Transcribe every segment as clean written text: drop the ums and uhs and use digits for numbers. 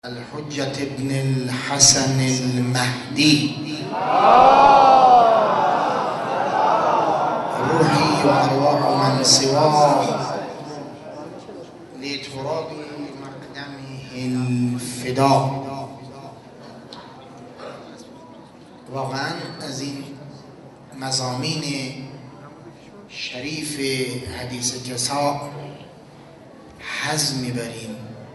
الحجة ابن الحسن المهدي روحي وأرواح من سواه لتراب مقدمه الفداء. واقعا از این مضامین شریف حدیث کسا حظ میبریم.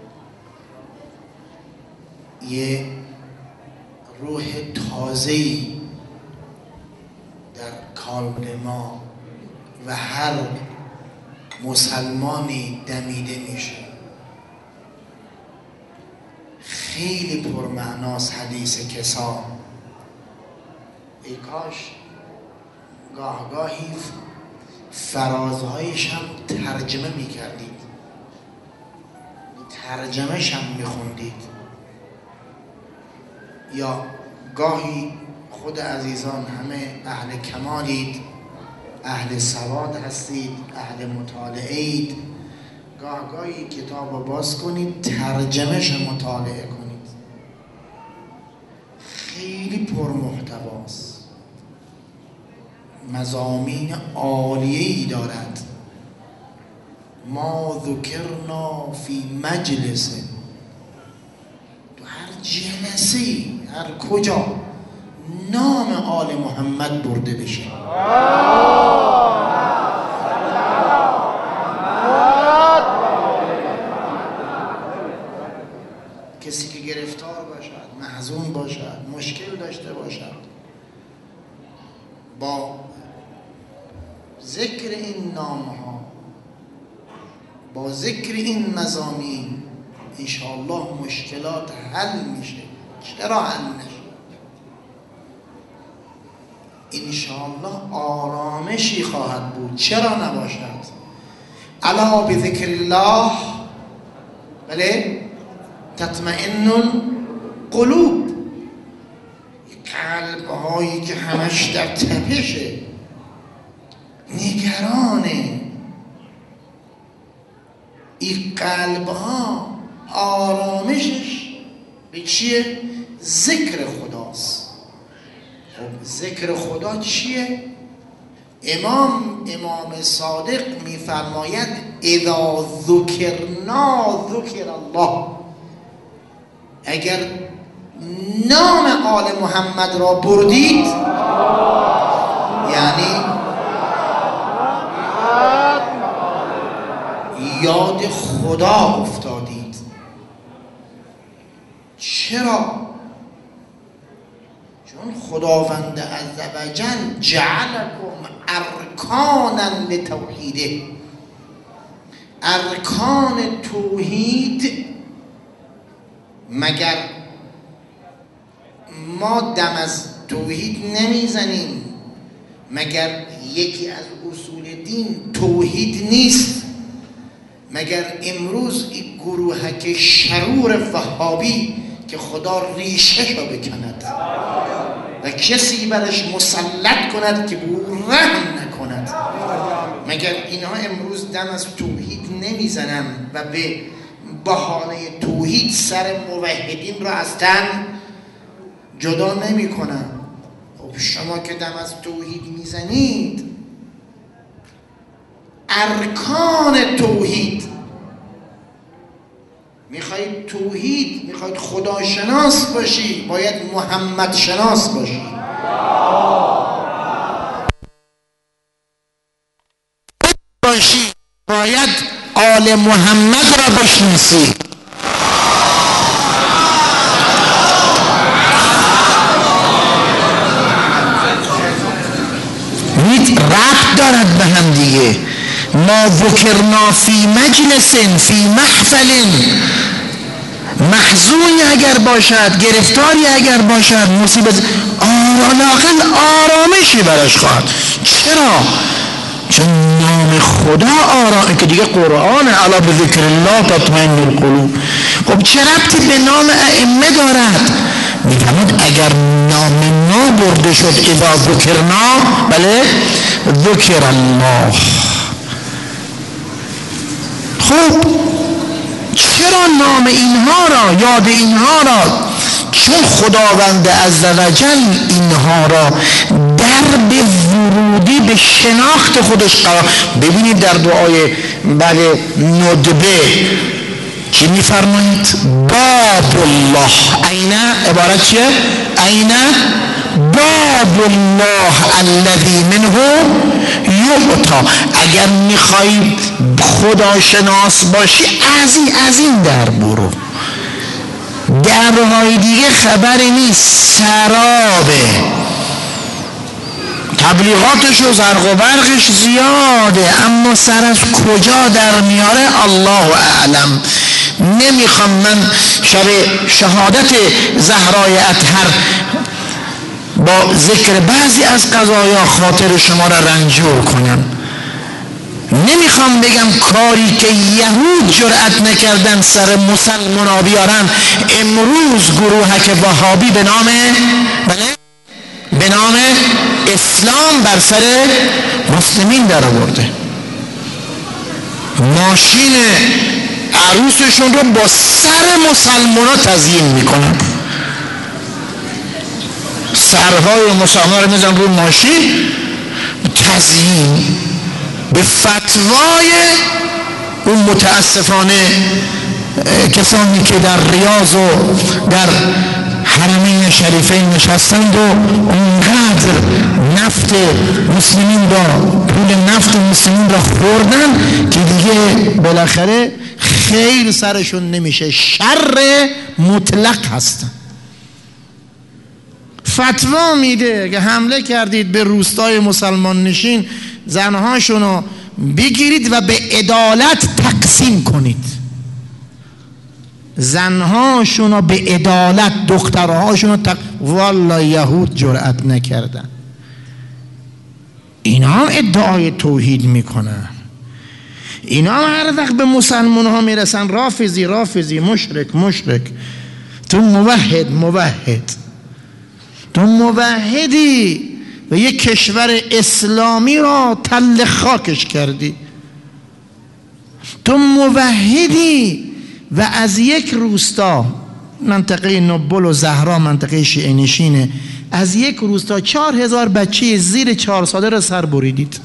یه روح تازه‌ای در کالبد ما و هر مسلمانی دمیده میشه. خیلی پرمعناست حدیث کسا. ای کاش گاهی فرازهایش هم ترجمه میکردید، ترجمهش هم میخوندید، یا گاهی خود عزیزان همه اهل کمالید، اهل سواد هستید، اهل مطالعهید، گاهی کتاب رو باز کنید ترجمهش مطالعه کنید. خیلی پرمحتواست، مضامین عالیه‌ای دارد. ما ذکرنا فی مجلس، تو هر جلسه‌ای هر کجا نام آل محمد برده بشه. کسی که گرفتار باشد، محزون باشد، مشکل داشته باشد، با ذکر این نامها، با ذکر این مضامین انشاءالله مشکلات حل میشه. چرا حل نشه؟ انشاءالله آرامشی خواهد بود. چرا نباشد؟ الا بذکر الله بله تطمئن القلوب. قلب هایی که همش در تپشه، نگرانه، این قلب ها آرامشش به چیه؟ ذکر خداست. خب ذکر خدا چیه؟ امام صادق میفرماید اذا ذکرنا ذکر الله. اگر نام آل محمد را بردید یعنی یاد خدا افتادید. چرا؟ چون خداوند عزوجل جعلکم ارکانا لتوحیده. ارکان توحید، مگر ما دم از توحید نمیزنیم؟ مگر یکی از اصول دین توحید نیست؟ مگر امروز این گروهک شرور وهابی که خدا ریشش را بکند و کسی برش مسلط کند که به او رحم نکند، مگر اینها امروز دم از توحید نمیزنن و به بهانه توحید سر موحدین را از تن جدا نمی کنن؟ خب شما که دم از توحید میزنید، ارکان توحید، میخواید توحید، میخواید خدا شناس باشی، باید محمد شناس باشی. باید آل محمد را بشناسی. ربط دارد به هم دیگه. ما ذکرنا فی مجلس فی محفل. محزونی اگر باشد، گرفتاری اگر باشد، مصیبت، لااقل آرامشی براش خواهد. چرا؟ چون نام خدا آرامه که دیگه قرآن الا بذکر الله تطمئن القلوب. خب چه ربطی به نام ائمه دارد؟ میفهمید اگر نام ما برده شد اذا ذکرنا بله ذکر الله. خب چرا نام اینها را، یاد اینها را؟ چون خداوند عزوجل اینها را درب ورودی به شناخت خودش قرار. ببینید در دعای ندبه چی میفرمایید؟ باب الله. عین عبارت چیه؟ عین باب الله الذی منه یعطی. اگر میخوای خداشناس باشی از این در برو، درهای دیگه خبری نیست، سرابه. تبلیغاتش و زرق و برقش زیاده، اما سر از کجا در میاره الله اعلم. نمیخوام من شب شهادت زهرای اطهر با ذکر بعضی از قضایا خاطر شما را رنجور کنم. نمیخوام بگم کاری که یهود جرأت نکردن سر مسلمان ها بیارن، امروز گروهک وهابی به نام اسلام بر سر مسلمین در آورده. ماشین عروسشون رو با سر مسلمان ها تزیین میکنن، سرهای مسلمان رو میزن روی ماشین، تزیین به فتوای اون متاسفانه کسانی که در ریاض و در حرمین شریفین نشستند و اونقدر نفت مسلمین را، پول نفت مسلمین را خوردن که دیگه بالاخره خیر سرشون نمیشه، شر مطلق هستن. فتوا میده که حمله کردید به روستای مسلمان نشین، زنهاشون رو بگیرید و به عدالت تقسیم کنید. زنهاشون رو به عدالت، دخترهاشون رو والله یهود جرأت نکردن. اینا هم ادعای توحید میکنن. اینا هم هر وقت به مسلمان ها میرسن رافضی، مشرک. تو موحد، تو موحدی و یک کشور اسلامی را تل خاکش کردی. تو موحدی و از یک روستا، منطقه نبل و زهرا منطقه شیعه نشینه، از یک روستا 4000 بچه زیر 4 ساله را سر بریدید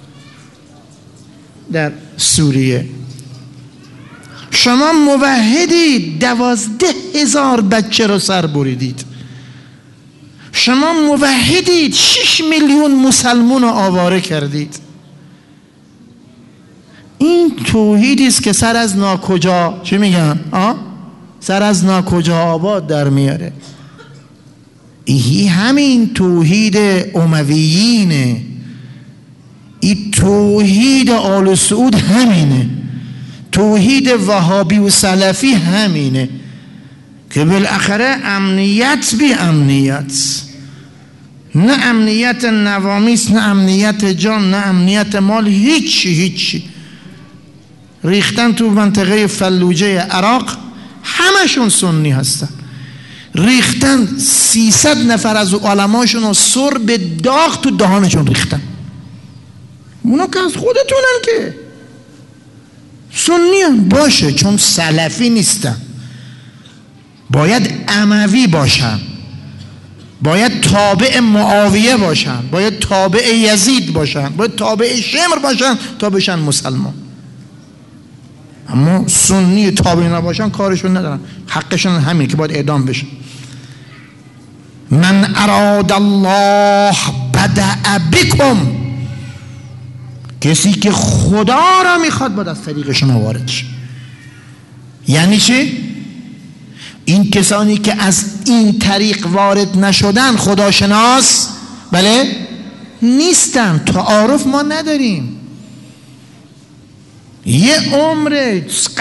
در سوریه. شما موحدید 12000 بچه را سر بریدید. شما موحدید 6 میلیون مسلمون رو آواره کردید. این توحیدی است که سر از ناکجا، چی میگن؟ سر از ناکجا آباد در میاره. این همین توحید امویینه، این توحید آل سعود همینه، توحید وهابی و سلفی همینه که بالاخره امنیت بی امنیت، نه امنیت نوامیس، نه امنیت جان، نه امنیت مال، هیچی. ریختن تو منطقه فلوجه عراق، همشون سنی هستن. ریختن 300 نفر از علماشون رو سر به داغ تو دهانشون ریختن. اونا که از خودتونن که سنی هم باشه، چون سلفی نیستن. باید اموی باشن، باید تابع معاویه باشن، باید تابع یزید باشن، باید تابع شمر باشن تا بشن مسلمان. اما سنی تابع نباشن کارشون ندارن، حقشون همین که باید اعدام بشن. من اراد الله بدأ بکم، کسی که خدا را میخواد باید از طریق شما وارد شه. یعنی چی؟ این کسانی که از این طریق وارد نشدن خداشناس نیستن. تعارف ما نداریم. یه عمر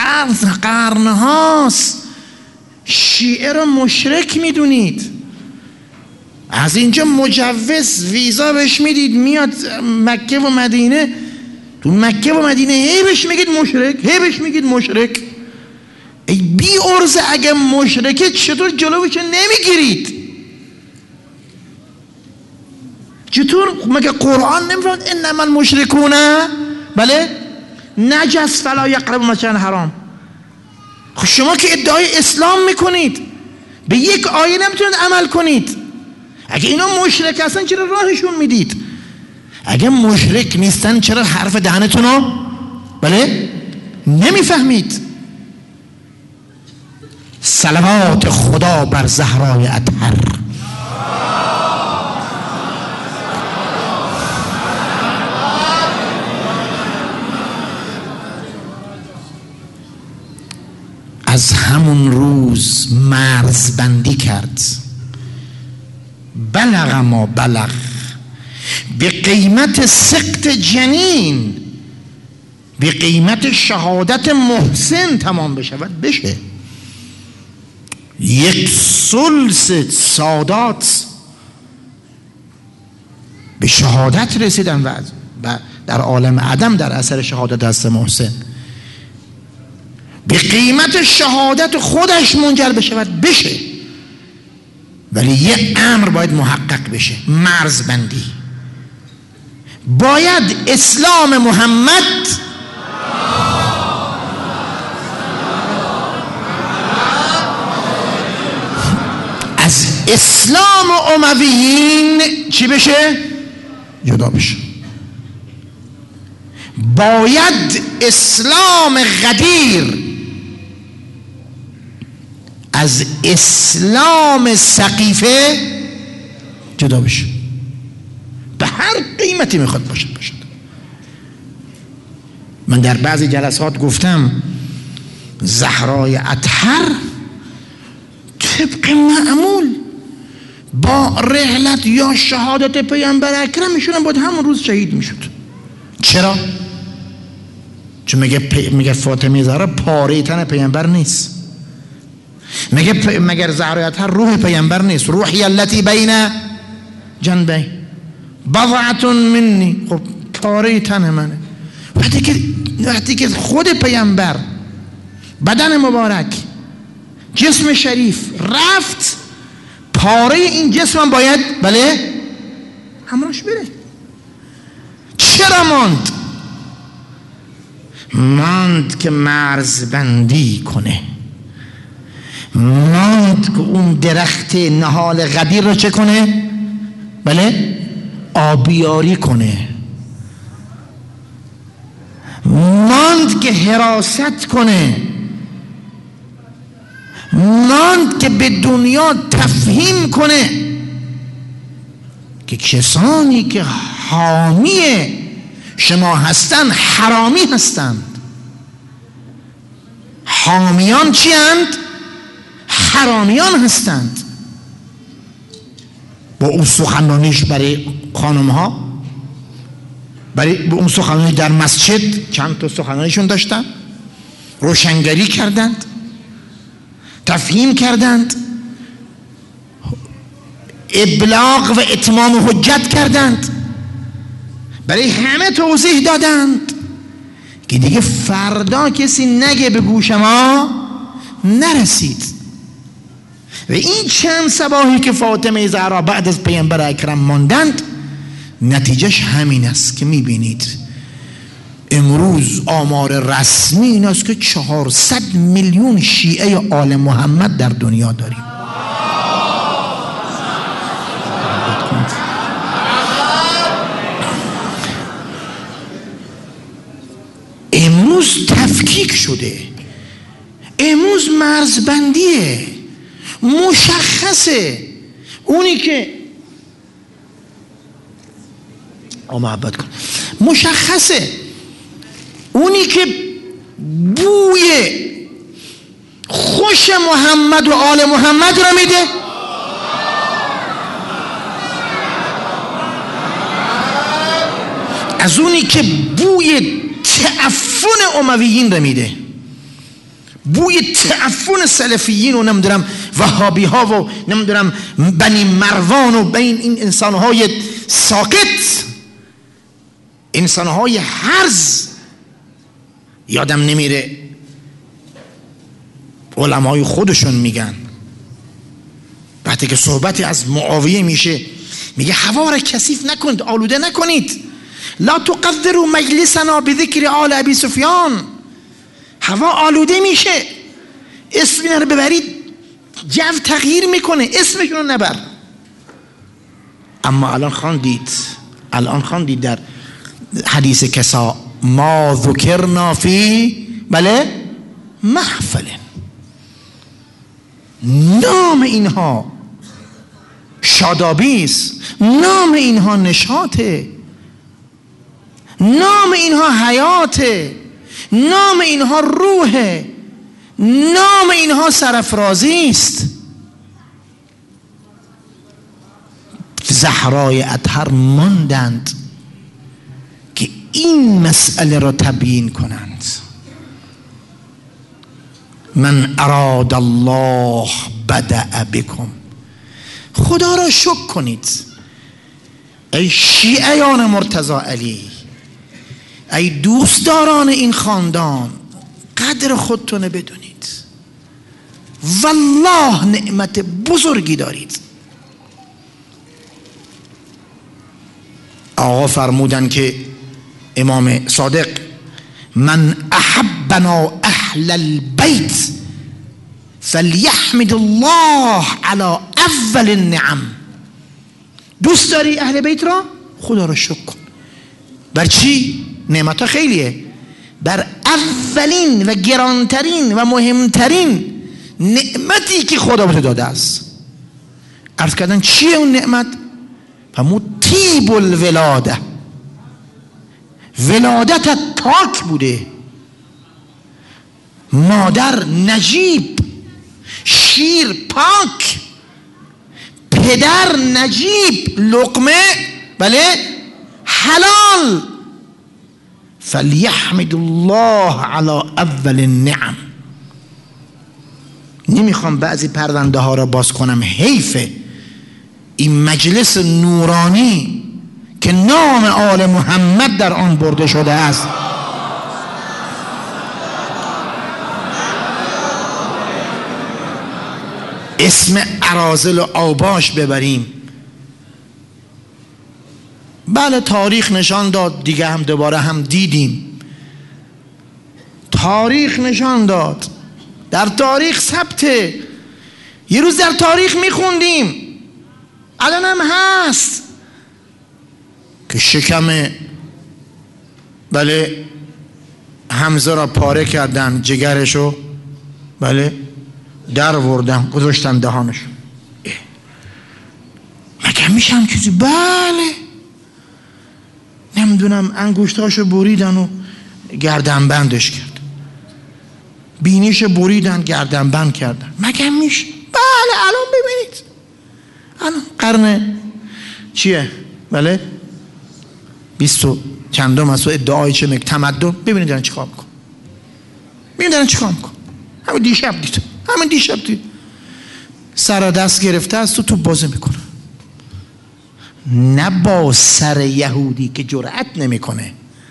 قرنهاست شیعه رو مشرک میدونید. از اینجا مجوز ویزا بهش میدید، میاد مکه و مدینه. تو مکه و مدینه هی بهش میگید مشرک، ای بی ارزه اگه مشرکه چطور جلوش نمیگیرید؟ چطور مگه قرآن نمیفرماید انما المشرکون نجس فلا یقربوا المسجد الحرام؟ خب شما که ادعای اسلام میکنید به یک آیه نمیتونید عمل کنید. اگه اینا مشرک هستن چرا راهشون میدید؟ اگه مشرک نیستن چرا حرف دهنتون رو بله نمیفهمید؟ صلوات خدا بر زهرای اطهر. از همون روز مرزبندی کرد. بلغ ما بلغ، به قیمت سقط جنین، به قیمت شهادت محسن تمام بشود بشه. 1/3 سادات به شهادت رسیدن و در عالم عدم در اثر شهادت دست محسن به قیمت شهادت خودش منجر بشود بشه. ولی یه امر باید محقق بشه، مرزبندی. باید اسلام محمد از اسلام امویین چی بشه؟ جدا بشه. باید اسلام غدیر از اسلام سقیفه جدا بشه. به هر قیمتی میخواد باشد. من در بعضی جلسات گفتم زهرای اطهر طبق معمول با رحلت یا شهادت پیامبر اکرم ایشون باید همون روز شهید میشد. چرا؟ چون میگه فاطمه زهرا پاره تن پیامبر نیست. مگر زهرای اطهر روح پیامبر نیست؟ روحی التي بین جنبی بضعة منی. خب پاره تن منه. وقتی که خود پیامبر بدن مبارک جسم شریف رفت، پاره این جسم باید بله همراهش بره. چرا ماند که مرزبندی کنه، ماند که اون درخت نهال غدیر رو چه کنه؟ بله آبیاری کنه، ماند که حراست کنه، ماند که به دنیا تفهیم کنه که کسانی که حامی شما هستند حرامی هستند. حامیان چی اند؟ حرامیان هستند. با اون سخنرانیش برای خانم ها، برای اون سخنرانی در مسجد، چند تا سخنرانیشون داشتن، روشنگری کردند، تفهیم کردند، ابلاغ و اتمام حجت کردند، برای همه توضیح دادند که دیگه فردا کسی نگه به گوش ما نرسید. و این چند صباحی که فاطمه زهرا بعد از پیامبر اکرم ماندند، نتیجهش همین است که میبینید امروز آمار رسمی این است که 400 میلیون شیعه آل محمد در دنیا داریم. امروز تفکیک شده، امروز مرزبندیه، مشخصه. اونی که محبت کن، مشخصه اونی که بوی خوش محمد و آل محمد را میده، از اونی که بوی تعفن امویین را میده، بوی تعفن سلفیین و نمیدونم وهابی ها و نمیدونم بنی مروان و بین این انسانهای ساکت، انسانهای هرز. یادم نمیره علمای خودشون میگن وقتی که صحبتی از معاویه میشه، میگه هوا را کثیف نکنید، آلوده نکنید. لا تقدروا مجلسنا بذکر آل ابی سفیان. هوا آلوده میشه. اسم اینا رو ببرید جو تغییر میکنه، اسمشون رو نبر. اما الان خواندید در حدیث کسا ما ذکرنا فی بله محفل. نام اینها شادابی است، نام اینها نشاطه، نام اینها حیاته، نام اینها روحه، نام اینها سرافرازی است. زهرای اطهر ماندند که این مسئله را تبیین کنند. من اراد الله بدأ بکم. خدا را شکر کنید ای شیعیان مرتضی علی، ای دوستداران این خاندان، قدر خودتون بدونید. والله نعمت بزرگی دارید. آقا فرمودن که امام صادق من احبنا اهل البیت فلیحمد الله علی اول النعم. دوست داری اهل بیت را؟ خدا را شکر کن. بر چی؟ نعمت ها خیلیه. بر اولین و گرانترین و مهمترین نعمتی که خدا بهت داده است. عرض کردن چیه اون نعمت؟ فرمود طیب الولاده. ولادت پاک بوده، مادر نجیب، شیر پاک، پدر نجیب، لقمه بله حلال. فلیحمد الله علی اول النعم. نمیخوام بعضی پرونده ها را باز کنم، حیفه. این مجلس نورانی که نام آل محمد در آن برده شده است، اسم اراذل و اوباش ببریم. بله تاریخ نشان داد، دیگه هم دوباره هم دیدیم، تاریخ نشان داد، در تاریخ ثبته. یه روز در تاریخ میخوندیم، الان هم هست، که شکم بله حمزه را پاره کردن، جگرشو بله در وردن گذاشتن دهانشو. مگه میشه هم چیزی؟ بله نمیدونم انگشتاشو بریدن و گردن بندش کرد، بینیش بریدن گردن بند کردن. مگه میشه؟ بله الان ببینید، الان قرن چیه بله 20 چندم از ادعای چه تمدن. ببینید دارن چیکار میکن، ببینید دارن چیکار میکن. همین دیشب دید سر دست گرفته است و تو بازی میکنه. نه با سر یهودی که جرأت نمیکنه،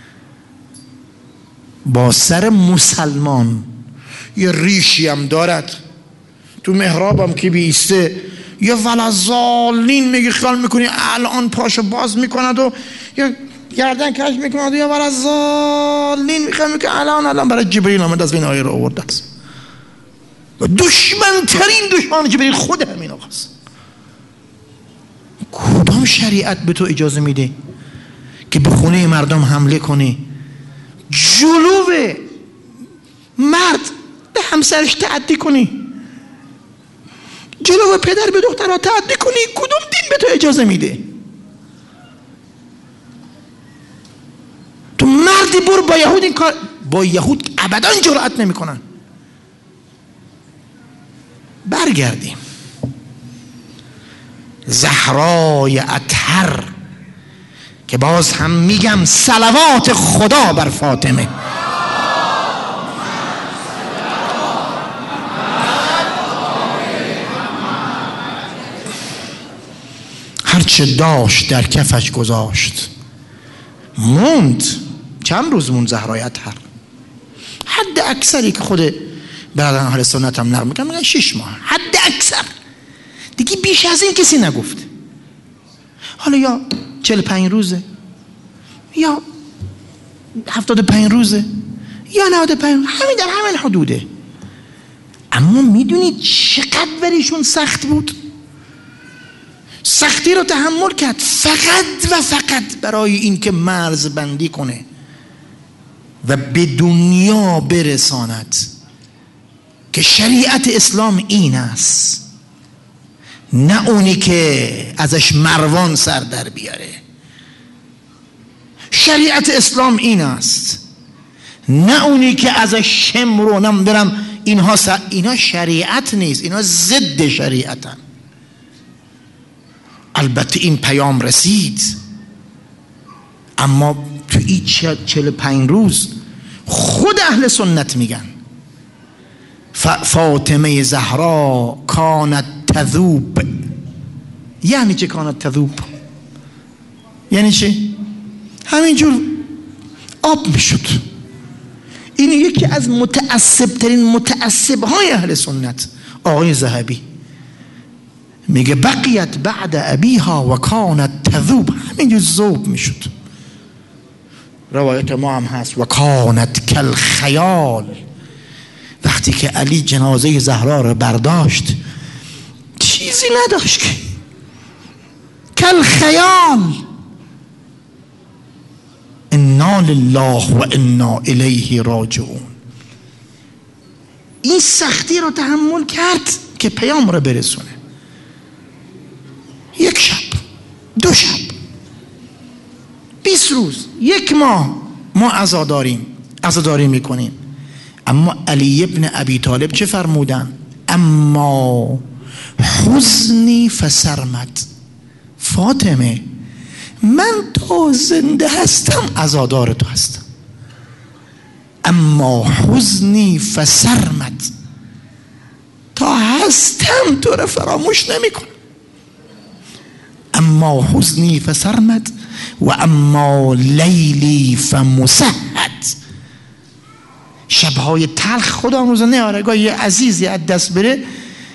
با سر مسلمان. یه ریشی هم دارد، تو محرابم که بیسته یه ولزالین میگه خیال میکنی الان پاشو باز میکند و یه گردن کش میکند و یه ولزالین میخواد میکنه الان برای جبریل آمد از این آیه رو آورده است. و دشمن جبریل خود همین آقاست. کدام شریعت به تو اجازه میده که به خونه مردم حمله کنی، جلو مرد به همسرش تعدی کنی، جلو پدر به دخترها تعدی کنی؟ کدوم دین به تو اجازه میده؟ تو مردی برو با یهود این کار، با یهود ابدا جرأت نمیکنن. برگردیم زهرای اطهر که باز هم میگم صلوات خدا بر فاطمه. هرچه داشت در کفش گذاشت، موند. چند روز موند زهرای اطهر؟ حد اکثری که خود برادران اهل سنت هم نقل میکنن 6 ماه حد اکثر، دیگه بیش از این کسی نگفت. حالا یا 45 روزه یا 75 روزه یا 95، همین در همین حدوده. اما میدونید چقدر برایشون سخت بود؟ سختی رو تحمل کرد فقط و فقط برای این که مرز بندی کنه و به دنیا برساند که شریعت اسلام این است، نه اونی که ازش مروان سر در بیاره. شریعت اسلام این است، نه اونی که ازش شمر و نمیدونم اینا شریعت نیست، اینا ضد شریعتن. البته این پیام رسید، اما تو این 45 روز خود اهل سنت میگن فاطمه زهرا کانت تذوب. یعنی چه کانت تذوب؟ یعنی چه؟ همینجور آب میشد. این یکی از متعصبترین متعصبهای اهل سنت آقای ذهبی میگه بقیت بعد ابیها و کانت تذوب، همینجور ذوب میشد. روایت ما هم هست و کانت کل خیال. وقتی که علی جنازه زهرا رو برداشت چیزی نداشت که کل خیال. انا لله و انا الیه راجعون. این سختی رو تحمل کرد که پیام رو برسونه. 1 شب، 2 شب، 20 روز، 1 ماه ما عزاداری میکنیم. اما علی ابن ابی طالب چه فرمودن؟ اما حزنی فسرمد. فاطمه من تا زنده هستم عزادار تو هستم، اما حزنی فسرمد، تا هستم تو رو فراموش نمی کنم. اما حزنی فسرمد و اما لیلی فمسهد. شبهای تلخ خدا روزه نیاره، گاهی یه عزیزی از دست بره،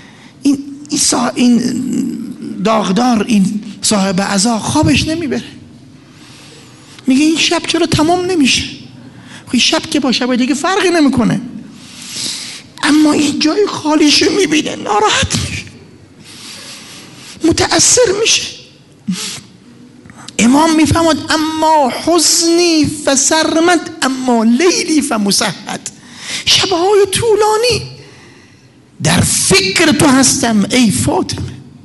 این داغدار، این صاحب عزا خوابش نمیبره، میگه این شب چرا تمام نمیشه؟ این شب که با شب دیگه فرقی نمیکنه، اما این جای خالیشو میبینه ناراحت میشه، متأثر میشه. امام میفهمد اما حزنی فسرمد اما لیلی فمسهد. شبهای طولانی در فکر تو هستم ای فاطمه.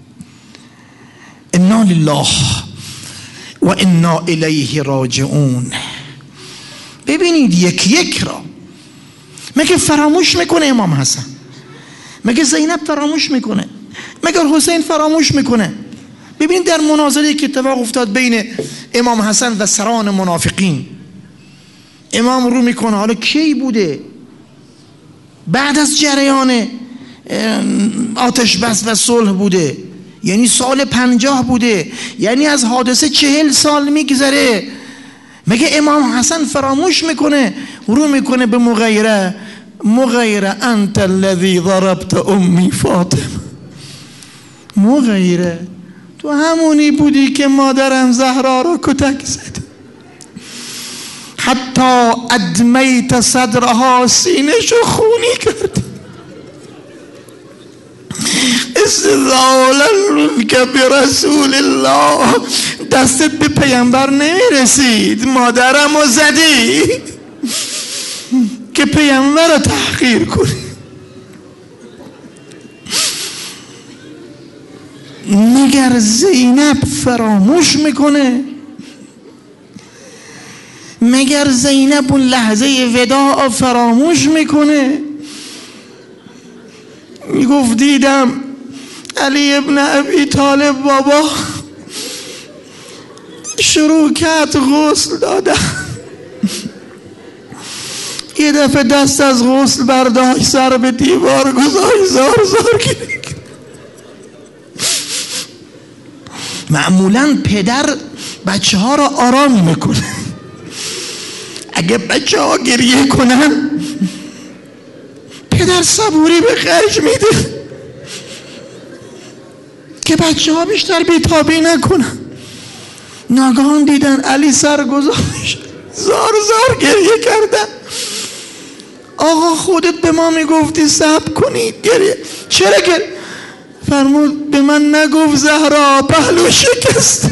انا لله و انا الیه راجعون. ببینید یک را مگه فراموش میکنه امام حسن؟ مگه زینب فراموش میکنه؟ مگه حسین فراموش میکنه؟ ببینید در مناظری که اتفاق افتاد بین امام حسن و سران منافقین، امام رو میکنه حالا کی بوده؟ بعد از جریان آتش بس و صلح بوده، یعنی سال 50 بوده، یعنی از حادثه 40 سال میگذره. مگه امام حسن فراموش میکنه؟ رو میکنه به مغیره انت الذی ضربت امی فاطمه. مغیره تو همونی بودی که مادرم زهرا رو کتک زد، حتی ادمیت صدرها، سینه‌شو خونی کرد. استظالا که به رسول الله، دستت به پیامبر نمیرسید، مادرم رو زدی که پیامبر رو تحقیر کنی. مگر زینب فراموش میکنه؟ مگر زینب اون لحظه وداع فراموش میکنه؟ میگفت دیدم علی ابن ابی طالب بابا شروع کرد غسل دادن، یه دفعه دست از غسل برداشت، سر به دیوار گذاشت، زار زار گرید. معمولا پدر بچه ها را آرام میکنه. اگه بچه ها گریه کنن پدر صبوری به خرج میده که بچه ها بیشتر بیتابی نکنن. ناگهان دیدن علی سر گذاشت، زار زار گریه کردن. آقا خودت به ما میگفتی صبر کنید گریه، چرا گریه؟ فرمود به من نگفت زهرا پهلو شکست،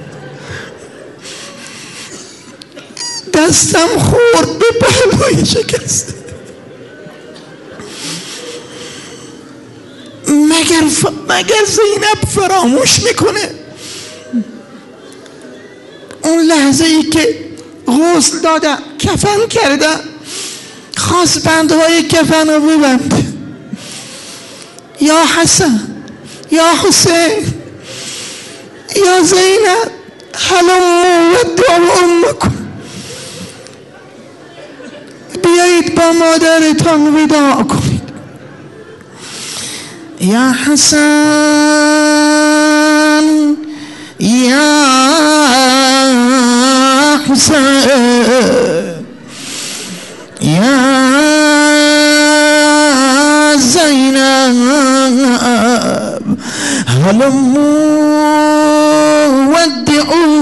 دستم خورد به پهلوی شکست. مگر زینب فراموش میکنه اون لحظه ای که غسل دادن کفن کردن، خواست بندهای کفن رو ببنده، یا حسن یا حسین یا زینب هلموا ودعوا امکم، بیایید با مادرتان وداع کنید. یا حسن یا حسین یا زینب هلموا ودعوا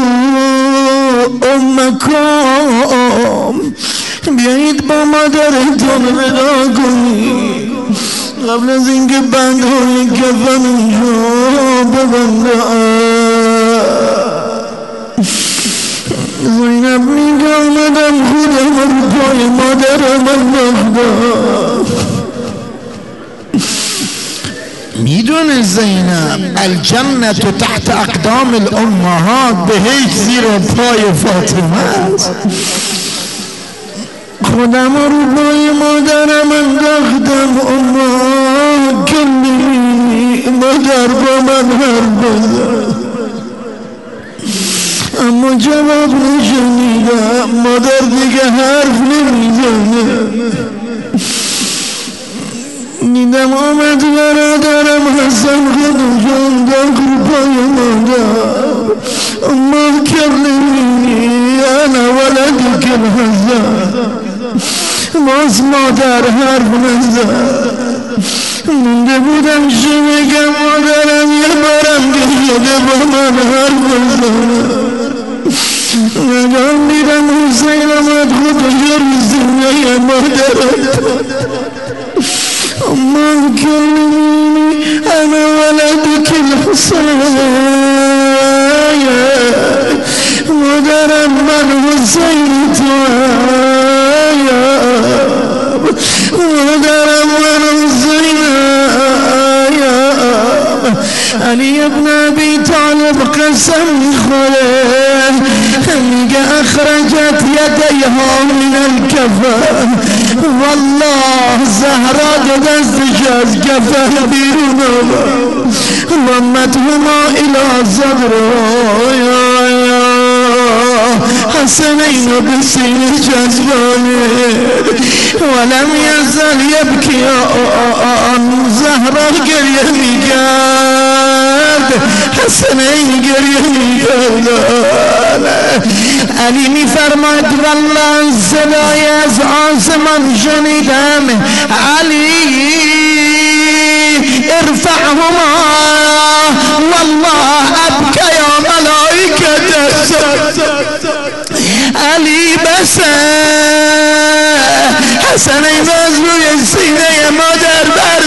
امکم، بیایید با مادرتان وداع کنید قبل از اینکه بندهای کفن اینجا ببنده. زینب میگه آمدم خودم رو پای مادرم انداختم. میدونه زینب الجنة تحت اقدام الامهات، بهشت زیر پای فاطمه است. خودم رو پای مادرم انداختم. اما کلمی مادر با من حرف بزن، اما جواب نشنیدم. مادر دیگه حرف نمیزنه. دیدم آمد برادرم حسن خودش انداخت پای مادر. اما کلمی انا ولدک الحسن، باز مادر حرف نزد. مونده بودم چه بگم مادرم یه بارم گریده با من حرف بزنه. نگاه دیدم حسین آمد خودش رو سینه مادرم. اما کلمی انا ولدک الحسین، مادرم من حسین توام، مادرم من حسین. علی ابن ابی طالب قسم میخوره میگه اخرجت یدیها من الکفن، والله زهرا دستش از کفن بیرون آورد، ضمتهما الى صدره. حسنین به سینه جذبانید ولم یزل یبکی. زهرا گریه میکرد، حسنین گریه میکرد. علی میفرماید والله صدای از آسمان شنیدم، علی ارفعهما والله ابکیا ملائکت. علی بسه حسنین از روی سینه مادر بر